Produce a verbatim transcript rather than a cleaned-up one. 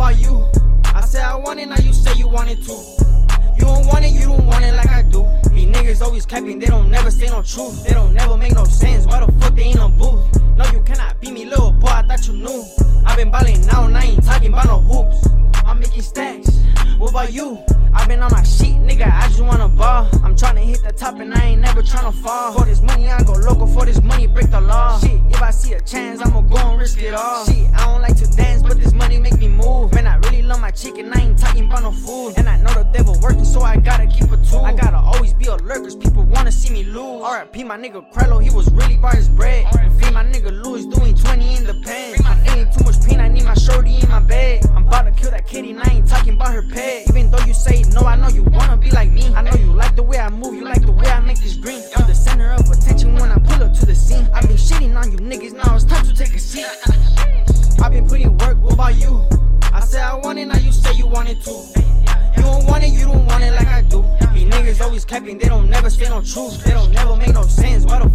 about you? I said I want it, now you say you want it too. You don't want it, you don't want it like I do. These niggas always capping, they don't never say no truth. They don't never make no sense, why the fuck they ain't no booth? No, you cannot beat me, little boy, I thought you knew. I been ballin' now and I ain't talking about no hoops. I'm making stacks, what about you? I been on my shit, nigga, I just wanna ball. I'm tryna hit the top and I ain't never tryna fall. For this money, I go local, for this money, break the law. Shit, if I see a chance, I'ma go and risk it all. Shit, I don't like to dance, but this money make me move. Man, I really love my chick and I ain't talking about no food. And I know the devil working, so I gotta keep a tool. I gotta always be alert, cause people wanna see me lose. R I P my nigga Krello, he was really by his bread. And free my nigga Louis, doing twenty in the pen. I'm feeling too much pain, I need my shorty in my bed. I'm about to kill that kitty and I ain't talking about her pet. Even though you say no, I know you wanna be like me. I know you like the way I move, you like the way I make this green. I'm the center of attention when I pull up to the scene. I've been shitting on you niggas, now it's time to take a seat. I've been putting work, what about you? I said I want it, now you say you want it too. You don't want it, you don't want it like I do. These niggas always capping, they don't never say no truth. They don't never make no sense, why the